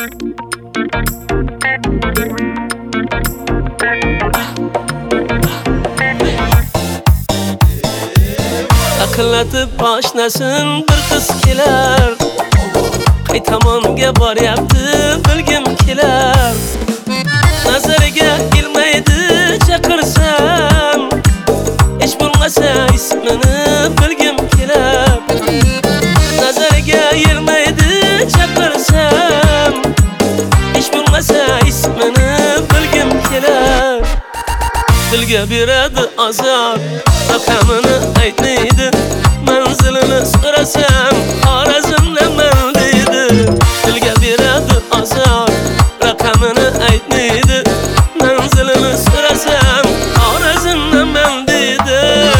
Akıllatib boshnasin bir qiz kelar, qaytamonga boryapti bilgim kelar. Nazariga kelmaydi chaqirsam, hech bo'lmasa ismini bilgim kelar. Nazariga kelmaydi chaqirsam, hech bo'lmasa ismini bilgim kelar. Dilga beradi azor, raqamini aytmaydi, manzilini so'rasam Xorazmdaman deydi. Dilga beradi azor, raqamini aytmaydi, manzilini so'rasam Xorazmdaman deydi.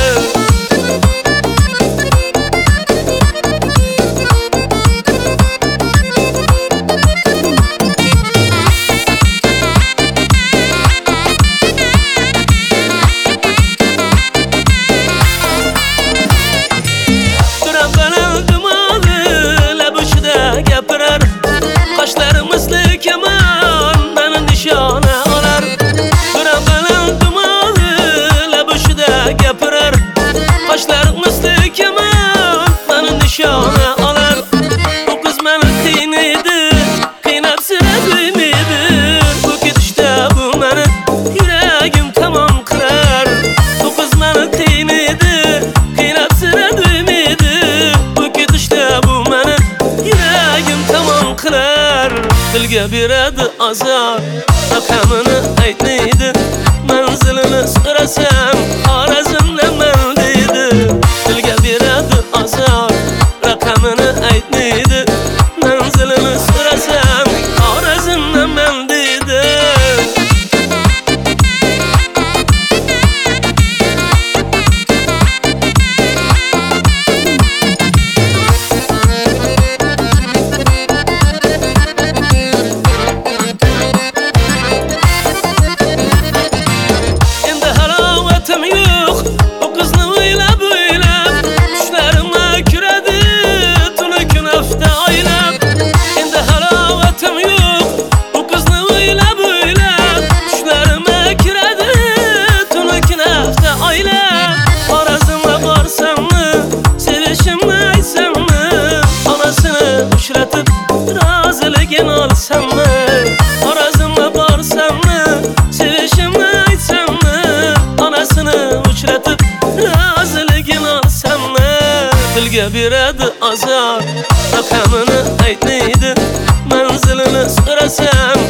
Qoshlari misli kamon meni nishona olar. Biram baland dumoli labushida gapirar. Qoshlari misli kamon meni nishona olar. Bu qiz meni qiynaydi, qiynab sira qo'ymaydi. Bu ketishda bu meni yuragim tamom qirar. Bu qiz meni qiynaydi, qiynab sira qo'ymaydi. Bu ketishda bu meni yuragim tamom qilar. Dilga beradi azor, raqamini aytmaydi, manzilini so'rasam Xorazmdaman deydi. Dilga beradi azor, raqamini aytmaydi, manzilini so'rasam Xorazmdaman deydi. Uchratib roziligini olsammi? Xorazmga borsammi? Sevishimni aytsammi? Onasini uchratib roziligini olsammi? Dilga beradi azor, raqamini aytmaydi, manzilini so'rasam